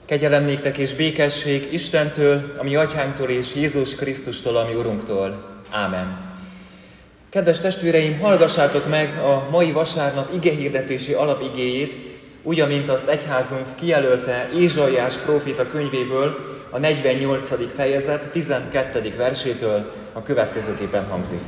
Kegyelem néktek és békesség Istentől, a mi Atyánktól és Jézus Krisztustól, a mi Urunktól. Ámen. Kedves testvéreim, hallgassátok meg a mai vasárnap igehirdetési alapigéjét, úgy, amint azt egyházunk kijelölte Ézsaiás próféta könyvéből, a 48. fejezet 12. versétől a következőképpen hangzik.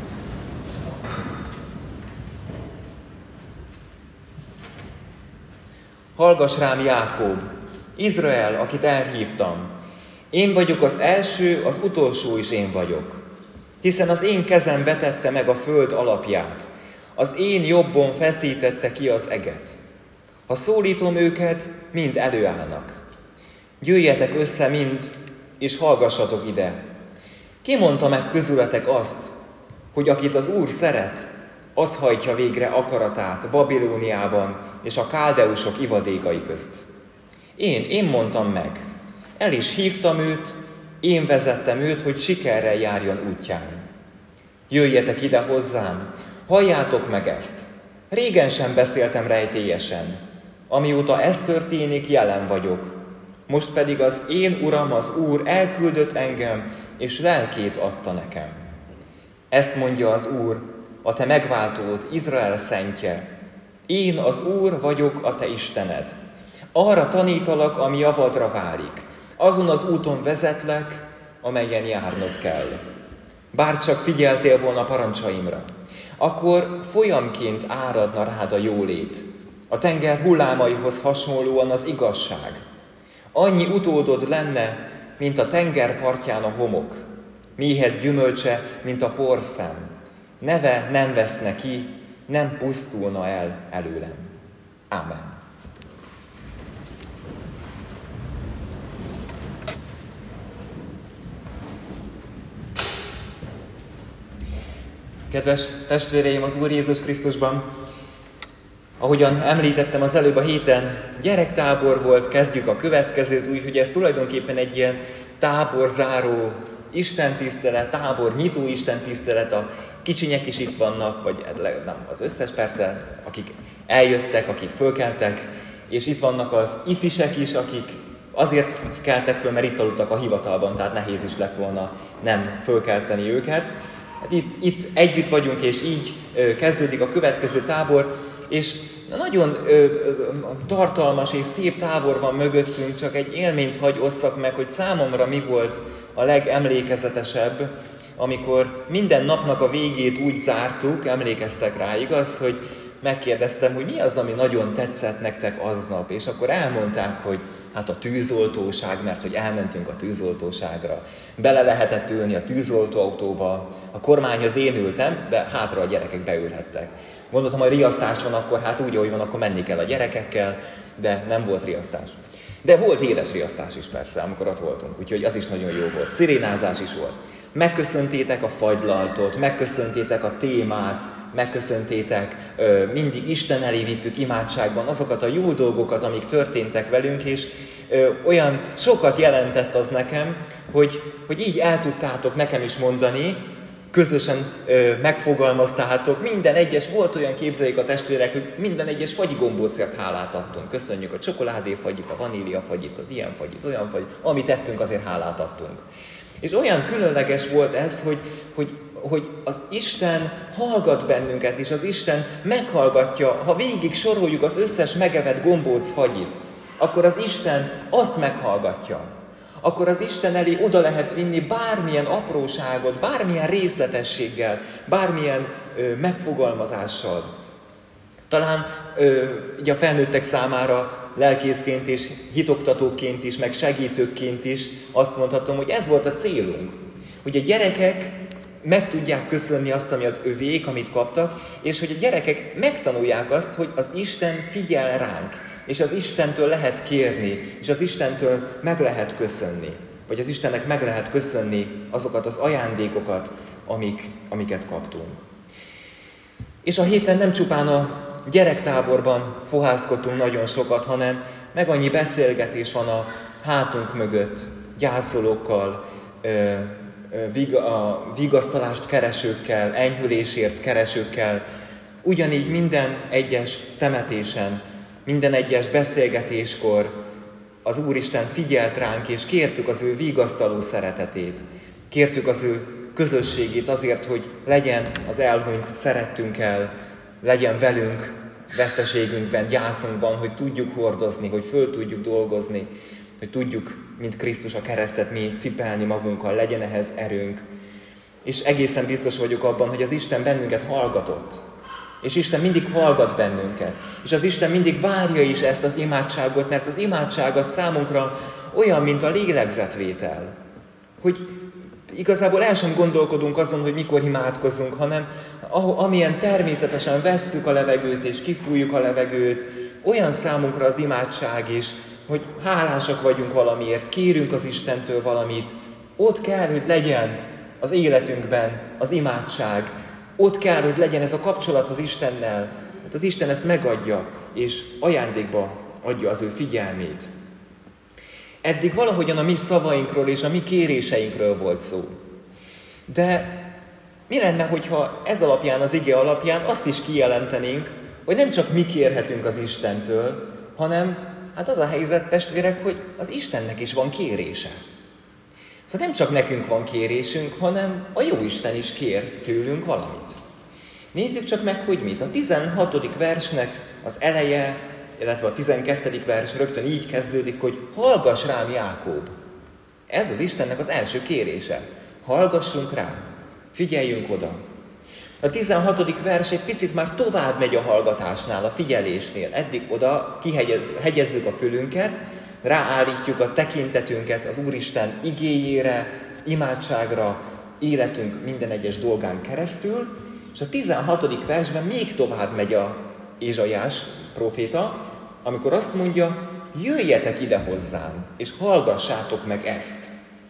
Hallgass rám, Jákob, Izrael, akit elhívtam. Én vagyok az első, az utolsó is én vagyok. Hiszen az én kezem vetette meg a föld alapját, az én jobbom feszítette ki az eget. Ha szólítom őket, mind előállnak. Gyűjjetek össze mind, és hallgassatok ide. Ki mondta meg közületek azt, hogy akit az Úr szeret, az hajtja végre akaratát Babilóniában és a káldeusok ivadékai közt. Én mondtam meg, el is hívtam őt, én vezettem őt, hogy sikerrel járjon útján. Jöjjetek ide hozzám, halljátok meg ezt. Régen sem beszéltem rejtélyesen. Amióta ez történik, jelen vagyok. Most pedig az én Uram, az Úr elküldött engem, és lelkét adta nekem. Ezt mondja az Úr, a te megváltód, Izrael szentje. Én az Úr vagyok, a te Istened. Arra tanítalak, ami javadra válik. Azon az úton vezetlek, amelyen járnod kell. Bárcsak figyeltél volna parancsaimra, akkor folyamként áradna rád a jólét. A tenger hullámaihoz hasonlóan az igazság. Annyi utódod lenne, mint a tenger partján a homok. Méhed gyümölcse, mint a porszem. Neve nem veszne ki, nem pusztulna el előlem. Ámen. Kedves testvéreim az Úr Jézus Krisztusban, ahogyan említettem az előbb a héten, gyerektábor volt, kezdjük a következőt, úgyhogy ez tulajdonképpen egy ilyen táborzáró istentisztelet, tábor nyitó istentisztelet, a kicsinyek is itt vannak, vagy nem az összes persze, akik eljöttek, akik fölkeltek, és itt vannak az ifisek is, akik azért keltek föl, mert itt aludtak a hivatalban, tehát nehéz is lett volna nem fölkelteni őket. Hát itt együtt vagyunk, és így kezdődik a következő tábor, és nagyon tartalmas és szép tábor van mögöttünk, csak egy élményt hagy osszak meg, hogy számomra mi volt a legemlékezetesebb, amikor minden napnak a végét úgy zártuk, emlékeztek rá, igaz, hogy megkérdeztem, hogy mi az, ami nagyon tetszett nektek aznap, és akkor elmondták, hogy hát a tűzoltóság, mert hogy elmentünk a tűzoltóságra. Bele lehetett ülni a tűzoltóautóba, a kormányhoz én ültem, de hátra a gyerekek beülhettek. Gondoltam, hogy riasztás van, akkor hát úgy, ahogy van, akkor menni kell a gyerekekkel, de nem volt riasztás. De volt éles riasztás is persze, amikor ott voltunk, úgyhogy az is nagyon jó volt. Szirénázás is volt. Megköszöntétek a fagylaltot, megköszöntétek a témát, megköszöntétek, mindig Isten elé vittük imádságban azokat a jó dolgokat, amik történtek velünk, és olyan sokat jelentett az nekem, hogy így el tudtátok nekem is mondani, közösen megfogalmaztátok, minden egyes, volt olyan, képzeljék a testvérek, hogy minden egyes fagyigombócért hálát adtunk. Köszönjük a csokoládéfagyit, a vaníliafagyit, az ilyen fagyit, olyan fagyit, amit tettünk, azért hálát adtunk. És olyan különleges volt ez, hogy az Isten hallgat bennünket, és az Isten meghallgatja, ha végig soroljuk az összes megevett gombóc fagyit, akkor az Isten azt meghallgatja. Akkor az Isten elé oda lehet vinni bármilyen apróságot, bármilyen részletességgel, bármilyen megfogalmazással. Talán ugye a felnőttek számára lelkészként és hitoktatóként is, meg segítőként is azt mondhatom, hogy ez volt a célunk. Hogy a gyerekek meg tudják köszönni azt, ami az övék, amit kaptak, és hogy a gyerekek megtanulják azt, hogy az Isten figyel ránk, és az Istentől lehet kérni, és az Istentől meg lehet köszönni. Vagy az Istennek meg lehet köszönni azokat az ajándékokat, amiket kaptunk. És a héten nem csupán a gyerektáborban fohászkodtunk nagyon sokat, hanem meg annyi beszélgetés van a hátunk mögött, gyászolókkal, vigasztalást keresőkkel, enyhülésért keresőkkel. Ugyanígy minden egyes temetésen, minden egyes beszélgetéskor az Úristen figyelt ránk, és kértük az ő vigasztaló szeretetét. Kértük az ő közösségét azért, hogy legyen az elhunyt szerettünkkel, legyen velünk veszteségünkben, gyászunkban, hogy tudjuk hordozni, hogy föl tudjuk dolgozni, hogy tudjuk, mint Krisztus a keresztet mi cipelni magunkkal, legyen ehhez erőnk. És egészen biztos vagyok abban, hogy az Isten bennünket hallgatott. És Isten mindig hallgat bennünket. És az Isten mindig várja is ezt az imádságot, mert az imádság az számunkra olyan, mint a lélegzetvétel. Hogy igazából el sem gondolkodunk azon, hogy mikor imádkozunk, hanem amilyen természetesen vesszük a levegőt és kifújjuk a levegőt, olyan számunkra az imádság is, hogy hálásak vagyunk valamiért, kérünk az Istentől valamit. Ott kell, hogy legyen az életünkben az imádság. Ott kell, hogy legyen ez a kapcsolat az Istennel. Hát az Isten ezt megadja, és ajándékba adja az ő figyelmét. Eddig valahogyan a mi szavainkról és a mi kéréseinkről volt szó. De mi lenne, hogyha ez alapján, az ige alapján azt is kijelentenénk, hogy nem csak mi kérhetünk az Istentől, hanem hát az a helyzet, testvérek, hogy az Istennek is van kérése. Szóval nem csak nekünk van kérésünk, hanem a Jóisten is kér tőlünk valamit. Nézzük csak meg, hogy mit. A 16. versnek az eleje, illetve a 12. vers rögtön így kezdődik, hogy hallgass rám, Jákob. Ez az Istennek az első kérése. Hallgassunk rá, figyeljünk oda. A 16. vers egy picit már tovább megy a hallgatásnál, a figyelésnél. Eddig oda kihegyezzük a fülünket, ráállítjuk a tekintetünket az Úristen igéjére, imádságra, életünk minden egyes dolgán keresztül, és a 16. versben még tovább megy a Ézsaiás próféta, amikor azt mondja, jöjjetek ide hozzám, és hallgassátok meg ezt.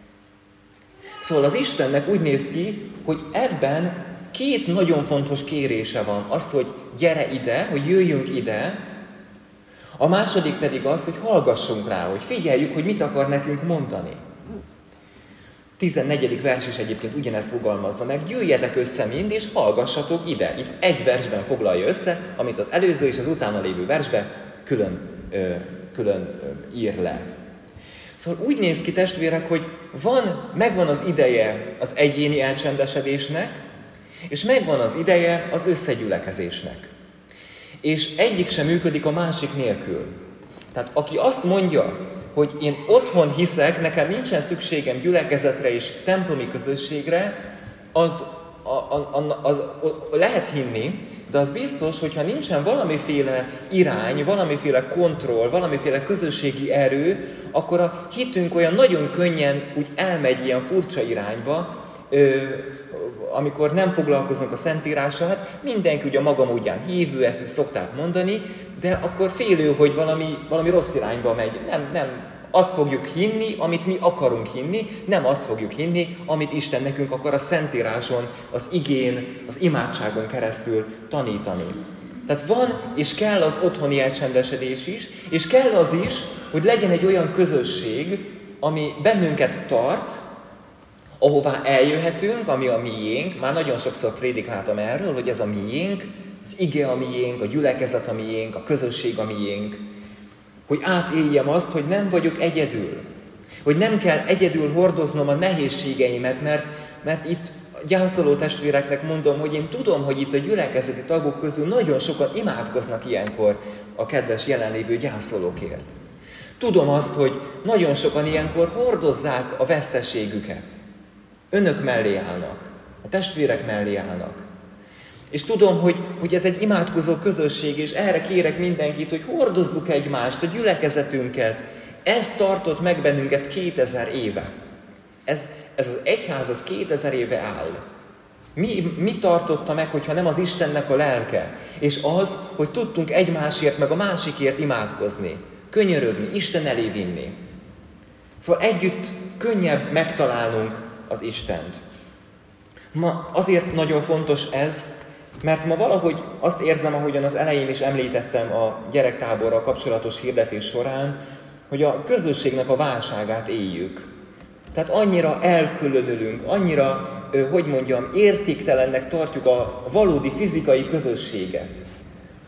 Szóval az Istennek úgy néz ki, hogy ebben két nagyon fontos kérése van. Az, hogy gyere ide, hogy jöjjünk ide, a második pedig az, hogy hallgassunk rá, hogy figyeljük, hogy mit akar nekünk mondani. 14. vers is egyébként ugyanezt fogalmazza meg, jöjjetek össze mind, és hallgassatok ide. Itt egy versben foglalja össze, amit az előző és az utána lévő versben külön ír le. Szóval úgy néz ki, testvérek, hogy megvan az ideje az egyéni elcsendesedésnek, és megvan az ideje az összegyülekezésnek. És egyik sem működik a másik nélkül. Tehát aki azt mondja, hogy én otthon hiszek, nekem nincsen szükségem gyülekezetre és templomi közösségre, az lehet hinni, de az biztos, hogyha nincsen valamiféle irány, valamiféle kontroll, valamiféle közösségi erő, akkor a hitünk olyan nagyon könnyen úgy elmegy ilyen furcsa irányba, amikor nem foglalkozunk a Szentírással, hát mindenki ugye a maga módján hívő, ezt szokták mondani, de akkor félő, hogy valami rossz irányba megy. Nem azt fogjuk hinni, amit mi akarunk hinni, nem azt fogjuk hinni, amit Isten nekünk akar a Szentíráson, az igén, az imádságon keresztül tanítani. Tehát van és kell az otthoni elcsendesedés is, és kell az is, hogy legyen egy olyan közösség, ami bennünket tart, ahová eljöhetünk, ami a miénk. Már nagyon sokszor prédikáltam erről, hogy ez a miénk, az ige a miénk, a gyülekezet a miénk, a közösség a miénk. Hogy átéljem azt, hogy nem vagyok egyedül. Hogy nem kell egyedül hordoznom a nehézségeimet, mert itt gyászoló testvéreknek mondom, hogy én tudom, hogy itt a gyülekezeti tagok közül nagyon sokan imádkoznak ilyenkor a kedves jelenlévő gyászolókért. Tudom azt, hogy nagyon sokan ilyenkor hordozzák a veszteségüket. Önök mellé állnak, a testvérek mellé állnak. És tudom, hogy ez egy imádkozó közösség, és erre kérek mindenkit, hogy hordozzuk egymást, a gyülekezetünket. Ez tartott meg bennünket 2000 éve. Ez az egyház, az 2000 éve áll. Mi tartotta meg, hogyha nem az Istennek a lelke? És az, hogy tudtunk egymásért, meg a másikért imádkozni, könyörögni, Isten elé vinni. Szóval együtt könnyebb megtalálnunk az Istent. Ma azért nagyon fontos ez, mert ma valahogy azt érzem, ahogyan az elején is említettem a gyerektáborral kapcsolatos hirdetés során, hogy a közösségnek a válságát éljük. Tehát annyira elkülönülünk, annyira, értéktelennek tartjuk a valódi fizikai közösséget.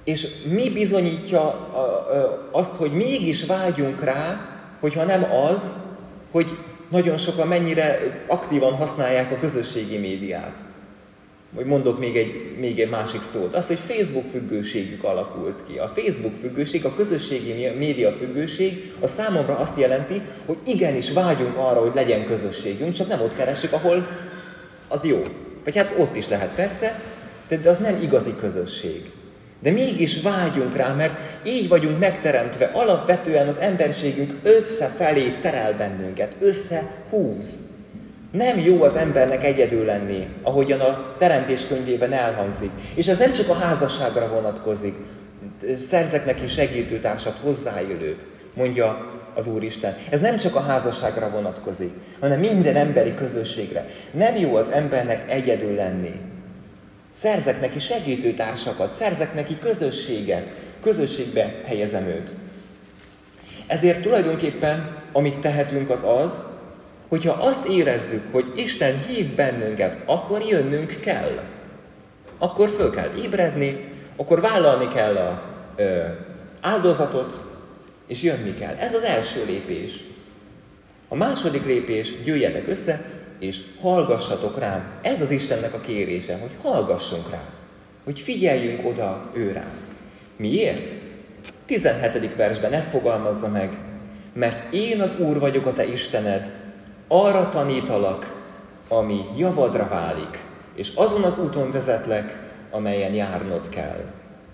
És mi bizonyítja azt, hogy mégis vágyunk rá, hogyha nem az, hogy nagyon sokan mennyire aktívan használják a közösségi médiát. Vagy mondok még egy másik szót. Az, hogy Facebook függőségük alakult ki. A Facebook függőség, a közösségi média függőség, a számomra azt jelenti, hogy igenis vágyunk arra, hogy legyen közösségünk, csak nem ott keressük, ahol az jó. Vagy hát ott is lehet persze, de az nem igazi közösség. De mégis vágyunk rá, mert így vagyunk megteremtve. Alapvetően az emberségünk összefelé terel bennünket, összehúz. Nem jó az embernek egyedül lenni, ahogyan a Teremtés könyvében elhangzik. És ez nem csak a házasságra vonatkozik. Szerzek neki segítőtársat, hozzáillőt, mondja az Úristen. Ez nem csak a házasságra vonatkozik, hanem minden emberi közösségre. Nem jó az embernek egyedül lenni. Szerzek neki segítőtársakat, szerzek neki közösséget, közösségbe helyezem őt. Ezért tulajdonképpen, amit tehetünk az, hogyha azt érezzük, hogy Isten hív bennünket, akkor jönnünk kell. Akkor föl kell ébredni, akkor vállalni kell az áldozatot, és jönni kell. Ez az első lépés. A második lépés, gyűjjetek össze, és hallgassatok rám. Ez az Istennek a kérése, hogy hallgassunk rá, hogy figyeljünk oda ő rá. Miért? 17. versben ezt fogalmazza meg, mert én az Úr vagyok a te Istened, arra tanítalak, ami javadra válik, és azon az úton vezetlek, amelyen járnod kell.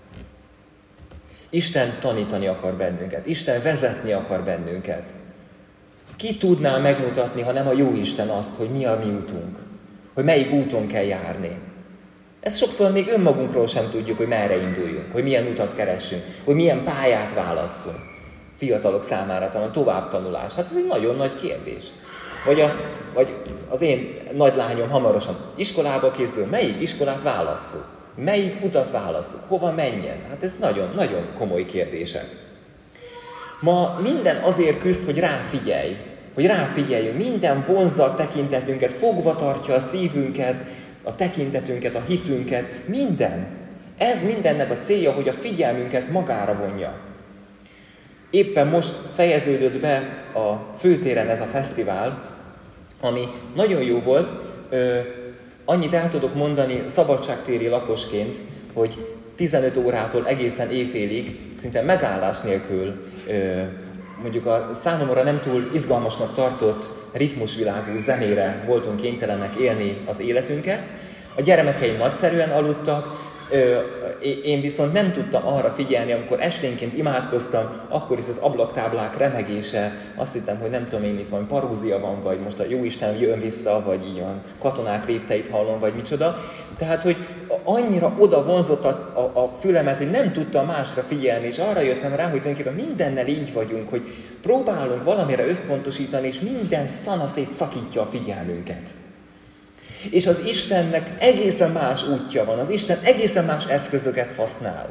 Isten tanítani akar bennünket, Isten vezetni akar bennünket. Ki tudná megmutatni, ha nem a jó Isten azt, hogy mi a mi útunk, hogy melyik úton kell járni. Ezt sokszor még önmagunkról sem tudjuk, hogy merre induljunk, hogy milyen utat keressünk, hogy milyen pályát válasszunk. Fiatalok számára talán továbbtanulás. Hát ez egy nagyon nagy kérdés. Vagy az én nagylányom hamarosan iskolába készül, melyik iskolát válasszuk? Melyik utat válasszuk? Hova menjen? Hát ez nagyon-nagyon komoly kérdések. Ma minden azért küzd, hogy ráfigyeljünk. Minden vonzza a tekintetünket, fogva tartja a szívünket, a tekintetünket, a hitünket, minden. Ez mindennek a célja, hogy a figyelmünket magára vonja. Éppen most fejeződött be a főtéren ez a fesztivál, ami nagyon jó volt. Annyit el tudok mondani szabadságtéri lakosként, hogy 15 órától egészen éjfélig, szinte megállás nélkül, mondjuk a számomra nem túl izgalmasnak tartott ritmusvilágú zenére voltunk kénytelenek élni az életünket. A gyermekeim nagyszerűen aludtak, én viszont nem tudtam arra figyelni, amikor esténként imádkoztam, akkor is az ablaktáblák remegése, azt hittem, hogy nem tudom én, itt van parózia van, vagy most a Jóisten jön vissza, vagy így van, katonák lépteit hallom, vagy micsoda. Tehát, hogy annyira oda vonzott a fülemet, hogy nem tudtam másra figyelni, és arra jöttem rá, hogy tulajdonképpen mindennel így vagyunk, hogy próbálunk valamire összpontosítani, és minden szanaszét szakítja a figyelmünket. És az Istennek egészen más útja van, az Isten egészen más eszközöket használ.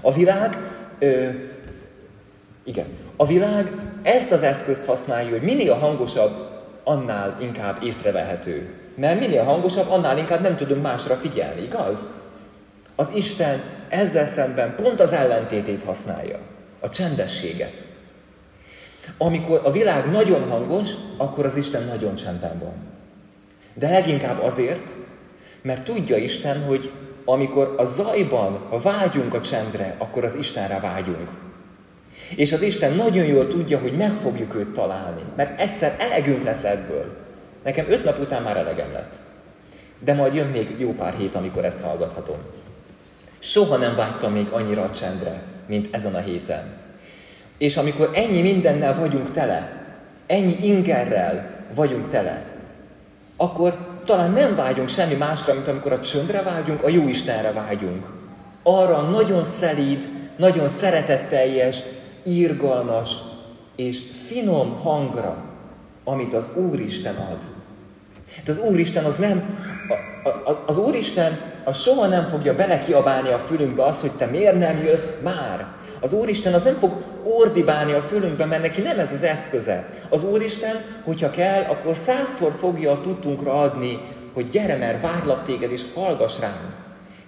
A világ ezt az eszközt használja, hogy minél hangosabb, annál inkább észrevehető. Mert minél hangosabb, annál inkább nem tudunk másra figyelni, igaz? Az Isten ezzel szemben pont az ellentétét használja, a csendességet. Amikor a világ nagyon hangos, akkor az Isten nagyon csendben van. De leginkább azért, mert tudja Isten, hogy amikor a zajban vágyunk a csendre, akkor az Istenre vágyunk. És az Isten nagyon jól tudja, hogy meg fogjuk őt találni, mert egyszer elegünk lesz ebből. Nekem 5 nap után már elegem lett. De majd jön még jó pár hét, amikor ezt hallgathatom. Soha nem vágytam még annyira a csendre, mint ezen a héten. És amikor ennyi mindennel vagyunk tele, ennyi ingerrel vagyunk tele, akkor talán nem vágyunk semmi másra, mint amikor a csöndre vágyunk, a jó Istenre vágyunk. Arra a nagyon szelíd, nagyon szeretetteljes, irgalmas és finom hangra, amit az Úristen ad. Hát az Úristen az Úristen az soha nem fogja belekiabálni a fülünkbe azt, hogy te miért nem jössz már. Az Úristen az nem fog ordibálni a fülünkbe, mert neki nem ez az eszköze. Az Úristen, hogyha kell, akkor 100-szor fogja a tudtunkra adni, hogy gyere, mert várlak téged, és hallgass rám.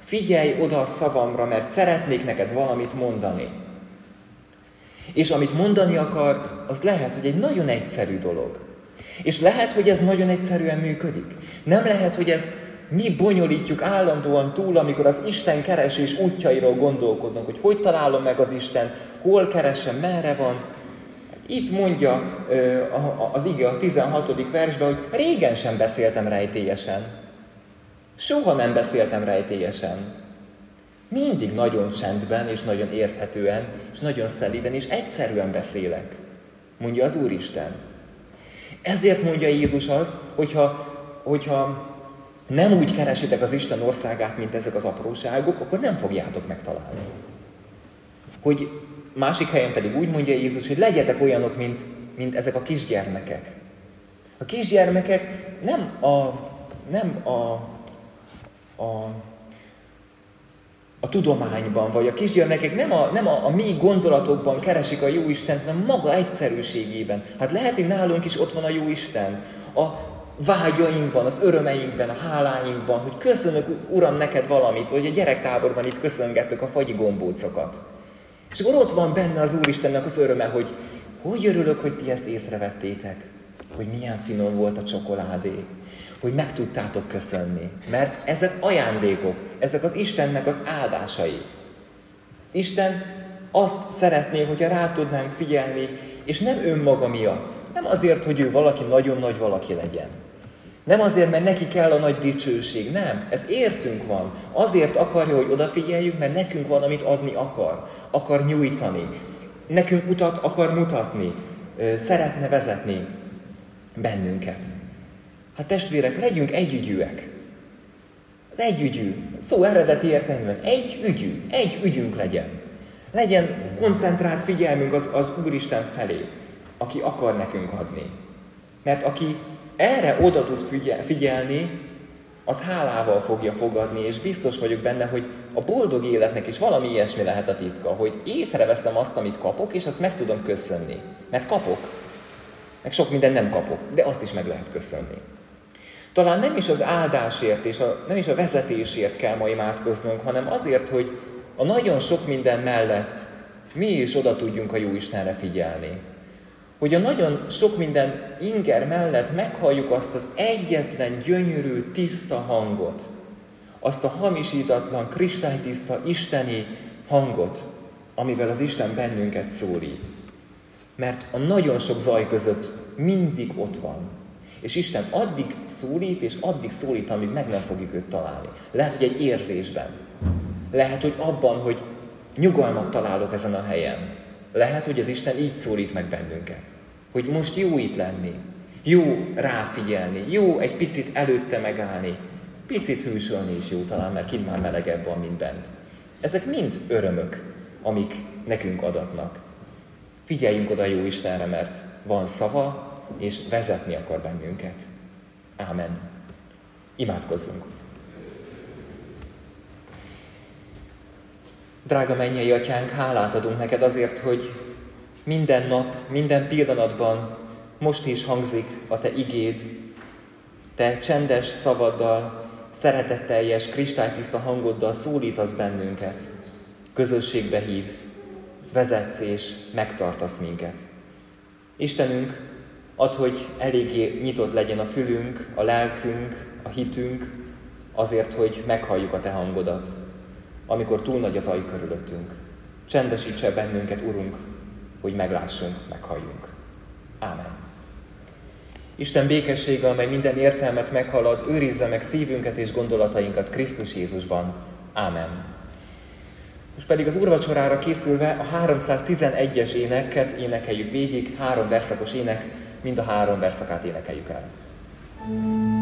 Figyelj oda a szavamra, mert szeretnék neked valamit mondani. És amit mondani akar, az lehet, hogy egy nagyon egyszerű dolog. És lehet, hogy ez nagyon egyszerűen működik. Nem lehet, hogy ezt mi bonyolítjuk állandóan túl, amikor az Isten keresés útjairól gondolkodunk, hogy találom meg az Isten, hol keresem, merre van. Itt mondja az ige a 16. versben, hogy régen sem beszéltem rejtélyesen. Soha nem beszéltem rejtélyesen. Mindig nagyon csendben, és nagyon érthetően, és nagyon szelíden, és egyszerűen beszélek, mondja az Úristen. Ezért mondja Jézus azt, hogyha nem úgy keresitek az Isten országát, mint ezek az apróságok, akkor nem fogjátok megtalálni. Hogy másik helyen pedig úgy mondja Jézus, hogy legyetek olyanok, mint ezek a kisgyermekek. A kisgyermekek nem a tudományban, vagy a kisgyermekek nem a mi gondolatokban keresik a Jóistent, hanem maga egyszerűségében. Hát lehet, hogy nálunk is ott van a Jóisten, a vágyainkban, az örömeinkben, a háláinkban, hogy köszönök, Uram, neked valamit, vagy a gyerektáborban itt köszöngettük a fagyi gombócokat. És akkor ott van benne az Úristennek az öröme, hogy örülök, hogy ti ezt észrevettétek, hogy milyen finom volt a csokoládé, hogy meg tudtátok köszönni. Mert ezek ajándékok, ezek az Istennek az áldásai. Isten azt szeretné, hogyha rá tudnánk figyelni, és nem önmaga miatt. Nem azért, hogy ő valaki nagyon nagy valaki legyen. Nem azért, mert neki kell a nagy dicsőség. Nem, ez értünk van. Azért akarja, hogy odafigyeljünk, mert nekünk valamit adni akar. Akar nyújtani. Nekünk utat akar mutatni. Szeretne vezetni bennünket. Hát testvérek, legyünk együgyűek. Az együgyű, szó eredeti értelmében, egy ügyünk legyen. Legyen koncentrált figyelmünk az Úristen felé, aki akar nekünk adni. Mert aki erre oda tud figyelni, az hálával fogja fogadni, és biztos vagyok benne, hogy a boldog életnek is valami ilyesmi lehet a titka, hogy észreveszem azt, amit kapok, és azt meg tudom köszönni. Mert kapok, meg sok minden nem kapok, de azt is meg lehet köszönni. Talán nem is az áldásért és nem is a vezetésért kell ma imádkoznunk, hanem azért, hogy a nagyon sok minden mellett mi is oda tudjunk a Jóistenre figyelni. Hogy a nagyon sok minden inger mellett meghalljuk azt az egyetlen gyönyörű, tiszta hangot, azt a hamisítatlan, kristálytiszta, isteni hangot, amivel az Isten bennünket szólít. Mert a nagyon sok zaj között mindig ott van. És Isten addig szólít, és addig szólít, amíg meg nem fogjuk őt találni. Lehet, hogy egy érzésben. Lehet, hogy abban, hogy nyugalmat találok ezen a helyen. Lehet, hogy az Isten így szólít meg bennünket. Hogy most jó itt lenni, jó ráfigyelni, jó egy picit előtte megállni, picit hűsölni is jó talán, mert kint már melegebb van, mint bent. Ezek mind örömök, amik nekünk adatnak. Figyeljünk oda jó Istenre, mert van szava, és vezetni akar bennünket. Ámen. Imádkozzunk. Drága mennyei Atyánk, hálát adunk neked azért, hogy minden nap, minden pillanatban most is hangzik a te igéd, te csendes szavaddal, szeretetteljes, kristálytiszta hangoddal szólítasz bennünket. Közösségbe hívsz, vezetsz és megtartasz minket. Istenünk, add, hogy eléggé nyitott legyen a fülünk, a lelkünk, a hitünk, azért, hogy meghalljuk a te hangodat, amikor túl nagy az zaj körülöttünk. Csendesítse bennünket, Urunk, hogy meglássunk, meghalljunk. Ámen. Isten békessége, amely minden értelmet meghalad, őrizze meg szívünket és gondolatainkat Krisztus Jézusban. Ámen. Most pedig az úrvacsorára készülve a 311-es éneket énekeljük végig, 3 verszakos ének, mind a 3 verszakát énekeljük el.